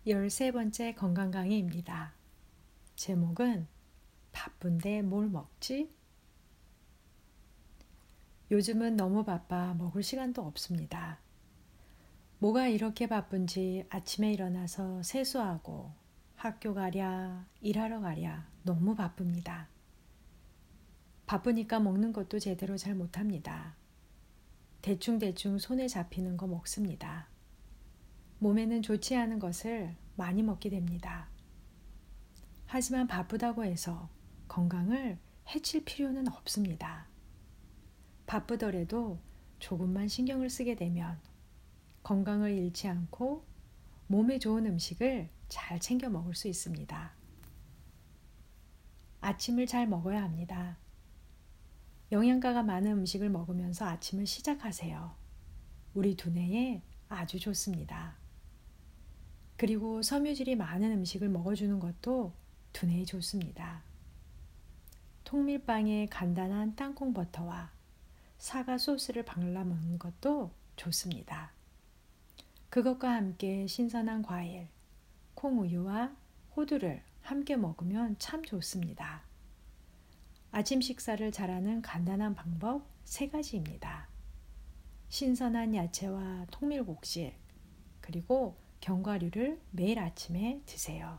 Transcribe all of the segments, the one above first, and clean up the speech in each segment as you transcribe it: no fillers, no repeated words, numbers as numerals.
13번째 건강 강의입니다. 제목은 바쁜데 뭘 먹지? 요즘은 너무 바빠 먹을 시간도 없습니다. 뭐가 이렇게 바쁜지 아침에 일어나서 세수하고 학교 가랴, 일하러 가랴 너무 바쁩니다. 바쁘니까 먹는 것도 제대로 잘 못합니다. 대충대충 손에 잡히는 거 먹습니다. 몸에는 좋지 않은 것을 많이 먹게 됩니다. 하지만 바쁘다고 해서 건강을 해칠 필요는 없습니다. 바쁘더라도 조금만 신경을 쓰게 되면 건강을 잃지 않고 몸에 좋은 음식을 잘 챙겨 먹을 수 있습니다. 아침을 잘 먹어야 합니다. 영양가가 많은 음식을 먹으면서 아침을 시작하세요. 우리 두뇌에 아주 좋습니다. 그리고 섬유질이 많은 음식을 먹어주는 것도 두뇌에 좋습니다. 통밀빵에 간단한 땅콩 버터와 사과 소스를 발라 먹는 것도 좋습니다. 그것과 함께 신선한 과일, 콩우유와 호두를 함께 먹으면 참 좋습니다. 아침 식사를 잘하는 간단한 방법 3가지입니다. 신선한 야채와 통밀곡식, 그리고 견과류를 매일 아침에 드세요.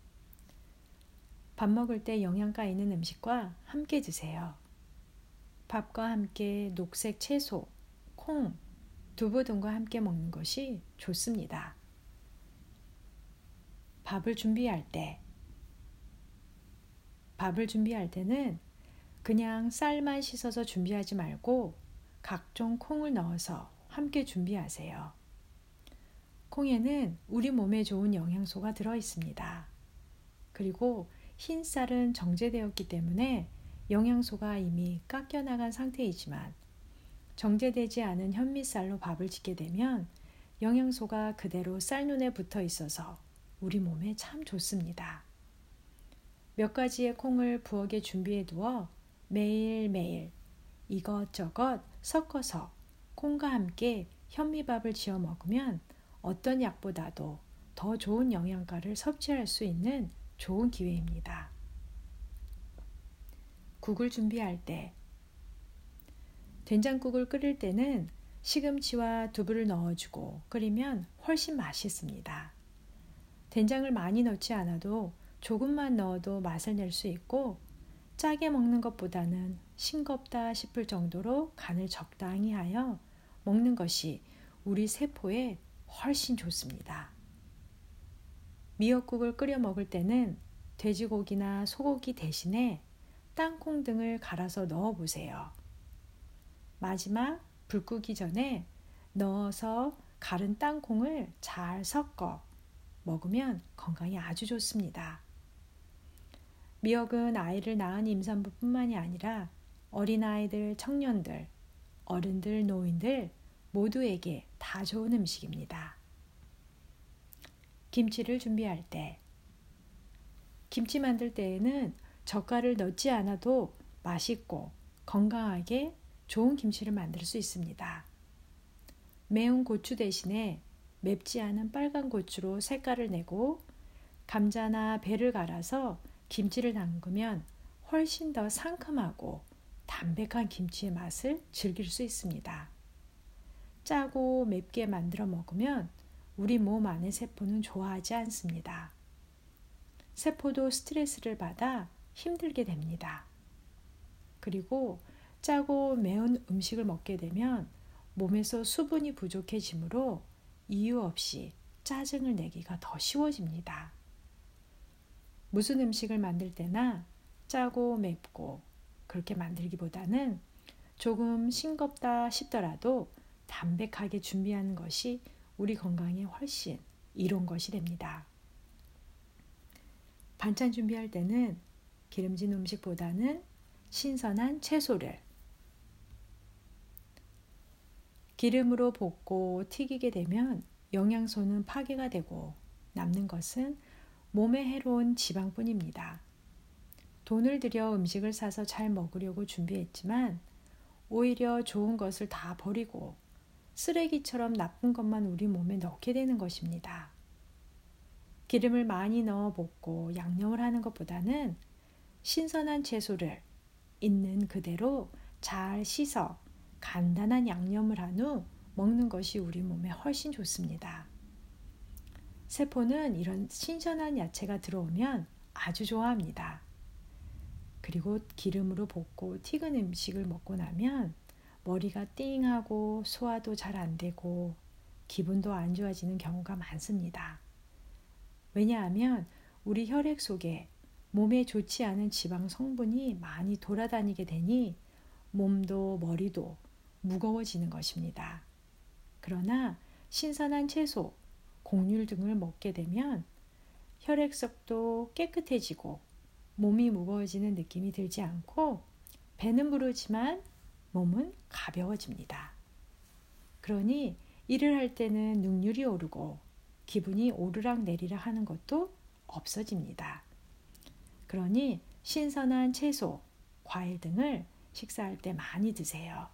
밥 먹을 때 영양가 있는 음식과 함께 드세요. 밥과 함께 녹색 채소, 콩, 두부 등과 함께 먹는 것이 좋습니다. 밥을 준비할 때는 그냥 쌀만 씻어서 준비하지 말고 각종 콩을 넣어서 함께 준비하세요. 콩에는 우리 몸에 좋은 영양소가 들어 있습니다. 그리고 흰 쌀은 정제되었기 때문에 영양소가 이미 깎여 나간 상태이지만 정제되지 않은 현미쌀로 밥을 짓게 되면 영양소가 그대로 쌀눈에 붙어 있어서 우리 몸에 참 좋습니다. 몇 가지의 콩을 부엌에 준비해 두어 매일매일 이것저것 섞어서 콩과 함께 현미밥을 지어 먹으면 어떤 약보다도 더 좋은 영양가를 섭취할 수 있는 좋은 기회입니다. 국을 준비할 때, 된장국을 끓일 때는 시금치와 두부를 넣어주고 끓이면 훨씬 맛있습니다. 된장을 많이 넣지 않아도 조금만 넣어도 맛을 낼 수 있고 짜게 먹는 것보다는 싱겁다 싶을 정도로 간을 적당히 하여 먹는 것이 우리 세포에 훨씬 좋습니다. 미역국을 끓여 먹을 때는 돼지고기나 소고기 대신에 땅콩 등을 갈아서 넣어 보세요. 마지막 불 끄기 전에 넣어서 갈은 땅콩을 잘 섞어 먹으면 건강에 아주 좋습니다. 미역은 아이를 낳은 임산부뿐만이 아니라 어린아이들, 청년들, 어른들, 노인들 모두에게 다 좋은 음식입니다. 김치를 준비할 때, 김치 만들 때에는 젓갈을 넣지 않아도 맛있고 건강하게 좋은 김치를 만들 수 있습니다. 매운 고추 대신에 맵지 않은 빨간 고추로 색깔을 내고 감자나 배를 갈아서 김치를 담그면 훨씬 더 상큼하고 담백한 김치의 맛을 즐길 수 있습니다. 짜고 맵게 만들어 먹으면 우리 몸 안의 세포는 좋아하지 않습니다. 세포도 스트레스를 받아 힘들게 됩니다. 그리고 짜고 매운 음식을 먹게 되면 몸에서 수분이 부족해지므로 이유 없이 짜증을 내기가 더 쉬워집니다. 무슨 음식을 만들 때나 짜고 맵고 그렇게 만들기보다는 조금 싱겁다 싶더라도 담백하게 준비하는 것이 우리 건강에 훨씬 이로운 것이 됩니다. 반찬 준비할 때는 기름진 음식보다는 신선한 채소를 기름으로 볶고 튀기게 되면 영양소는 파괴가 되고 남는 것은 몸에 해로운 지방뿐입니다. 돈을 들여 음식을 사서 잘 먹으려고 준비했지만 오히려 좋은 것을 다 버리고 쓰레기처럼 나쁜 것만 우리 몸에 넣게 되는 것입니다. 기름을 많이 넣어 볶고 양념을 하는 것보다는 신선한 채소를 있는 그대로 잘 씻어 간단한 양념을 한 후 먹는 것이 우리 몸에 훨씬 좋습니다. 세포는 이런 신선한 야채가 들어오면 아주 좋아합니다. 그리고 기름으로 볶고 튀긴 음식을 먹고 나면 머리가 띵하고 소화도 잘 안 되고 기분도 안 좋아지는 경우가 많습니다. 왜냐하면 우리 혈액 속에 몸에 좋지 않은 지방 성분이 많이 돌아다니게 되니 몸도 머리도 무거워지는 것입니다. 그러나 신선한 채소, 곡물 등을 먹게 되면 혈액속도 깨끗해지고 몸이 무거워지는 느낌이 들지 않고 배는 부르지만 몸은 가벼워집니다. 그러니 일을 할 때는 능률이 오르고 기분이 오르락 내리락 하는 것도 없어집니다. 그러니 신선한 채소, 과일 등을 식사할 때 많이 드세요.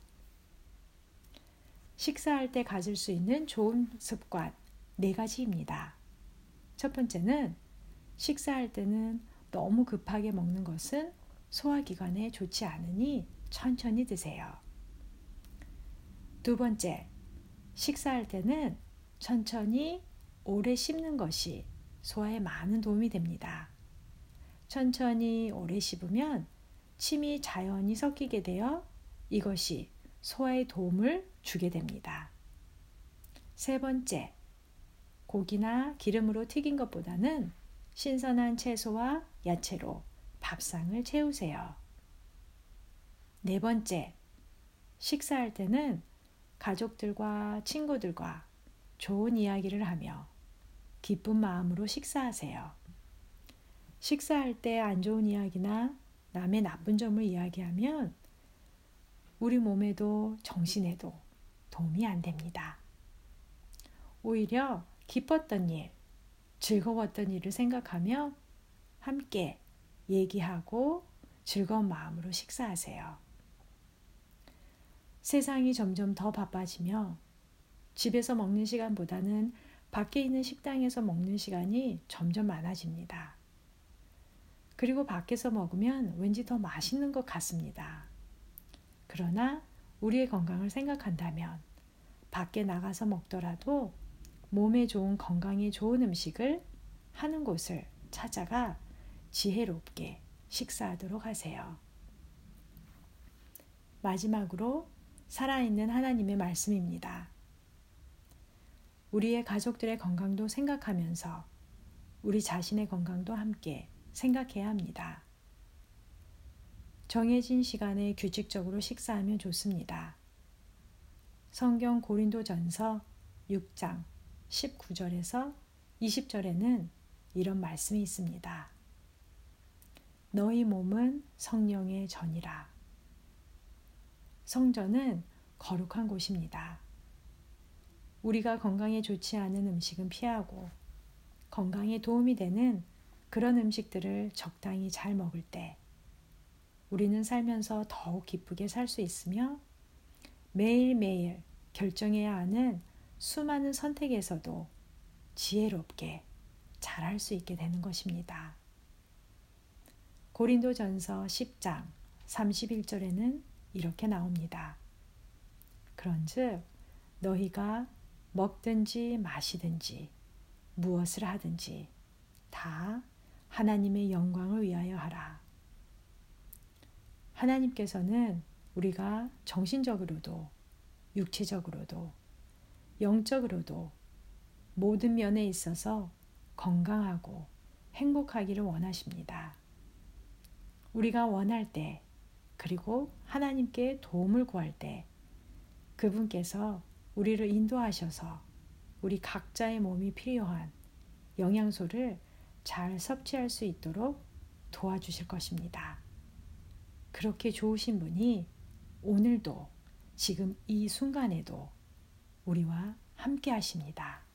식사할 때 가질 수 있는 좋은 습관 4가지입니다. 첫 번째는 식사할 때는 너무 급하게 먹는 것은 소화기관에 좋지 않으니 천천히 드세요. 두 번째, 식사할 때는 천천히 오래 씹는 것이 소화에 많은 도움이 됩니다. 천천히 오래 씹으면 침이 자연히 섞이게 되어 이것이 소화에 도움을 주게 됩니다. 세 번째, 고기나 기름으로 튀긴 것보다는 신선한 채소와 야채로 밥상을 채우세요. 네 번째, 식사할 때는 가족들과 친구들과 좋은 이야기를 하며 기쁜 마음으로 식사하세요. 식사할 때 안 좋은 이야기나 남의 나쁜 점을 이야기하면 우리 몸에도 정신에도 도움이 안 됩니다. 오히려 기뻤던 일, 즐거웠던 일을 생각하며 함께 얘기하고 즐거운 마음으로 식사하세요. 세상이 점점 더 바빠지며 집에서 먹는 시간보다는 밖에 있는 식당에서 먹는 시간이 점점 많아집니다. 그리고 밖에서 먹으면 왠지 더 맛있는 것 같습니다. 그러나 우리의 건강을 생각한다면 밖에 나가서 먹더라도 몸에 좋은 건강에 좋은 음식을 하는 곳을 찾아가 지혜롭게 식사하도록 하세요. 마지막으로 살아있는 하나님의 말씀입니다. 우리의 가족들의 건강도 생각하면서 우리 자신의 건강도 함께 생각해야 합니다. 정해진 시간에 규칙적으로 식사하면 좋습니다. 성경 고린도전서 6장 19절에서 20절에는 이런 말씀이 있습니다. 너희 몸은 성령의 전이라. 성전은 거룩한 곳입니다. 우리가 건강에 좋지 않은 음식은 피하고 건강에 도움이 되는 그런 음식들을 적당히 잘 먹을 때 우리는 살면서 더욱 기쁘게 살 수 있으며 매일매일 결정해야 하는 수많은 선택에서도 지혜롭게 잘할 수 있게 되는 것입니다. 고린도전서 10장 31절에는 이렇게 나옵니다. 그런즉 너희가 먹든지 마시든지 무엇을 하든지 다 하나님의 영광을 위하여 하라. 하나님께서는 우리가 정신적으로도 육체적으로도 영적으로도 모든 면에 있어서 건강하고 행복하기를 원하십니다. 우리가 원할 때 그리고 하나님께 도움을 구할 때 그분께서 우리를 인도하셔서 우리 각자의 몸이 필요한 영양소를 잘 섭취할 수 있도록 도와주실 것입니다. 그렇게 좋으신 분이 오늘도 지금 이 순간에도 우리와 함께 하십니다.